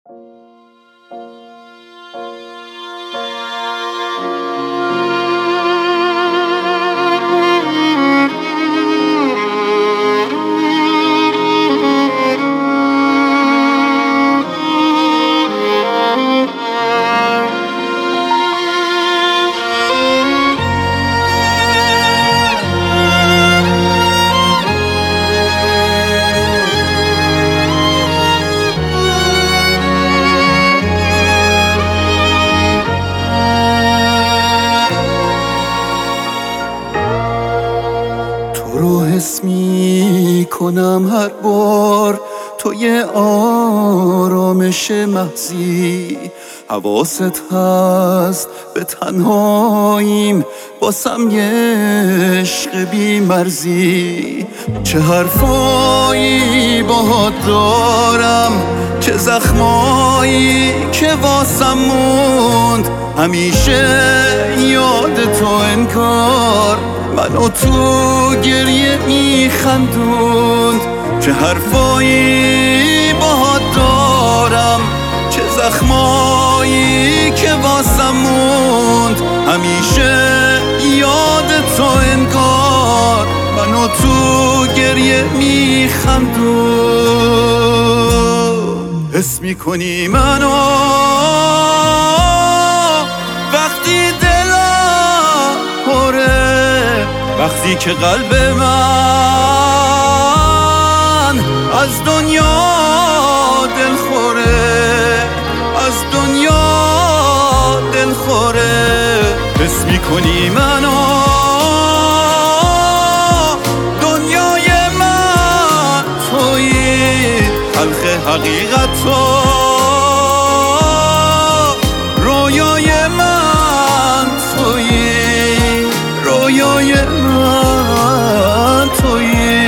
رو حس می کنم هر بار توی آرامش محضی، حواست هست به تنهاییم باسم یه عشق بی مرزی. چه حرفایی باهات دارم، چه زخمایی که واسم موند، همیشه یاد تو انکار منو تو گریه میخندوند. چه حرفایی باهات دارم، چه زخمایی که واسم موند، همیشه یاد تو انگار منو تو گریه میخندوند. حس میکنی منو وقتی دلم پره، وقتی که قلب من از دنیا دلخوره، از دنیا دلخوره. حس میکنی منو دنیای من تویی، تلخ حقیقت تو رویای من تویی، رویای من تویی.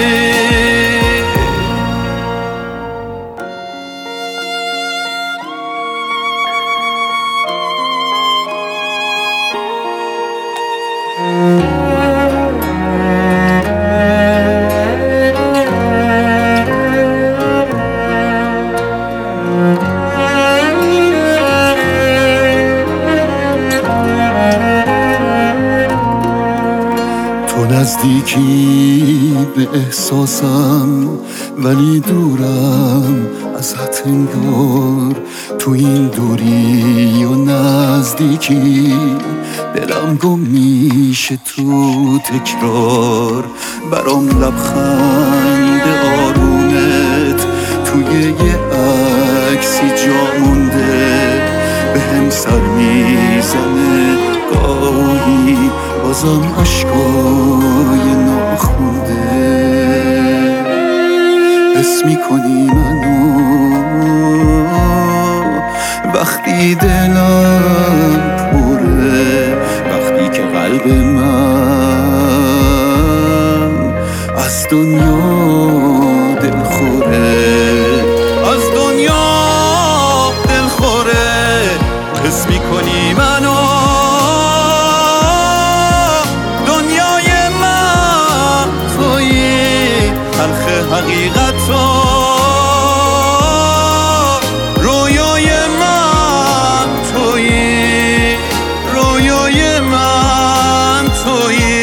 تو نزدیکی به احساسم ولی دورم ازت انگار، تو این دوری و نزدیکی دلم گم میشه تو تکرار. برام لبخند آرومت توی یه عکسی جا مونده، به هم سر میزنه گاهی بازم عشقای ناخونده. حس میکنی منو وقتی دلم پره، وقتی که قلب من از دنیا دلخوره، از دنیا دلخوره. حس میکنی منو دنیای من تویی، تلخ حقیقت تو رویای من تویی، رویای من تویی.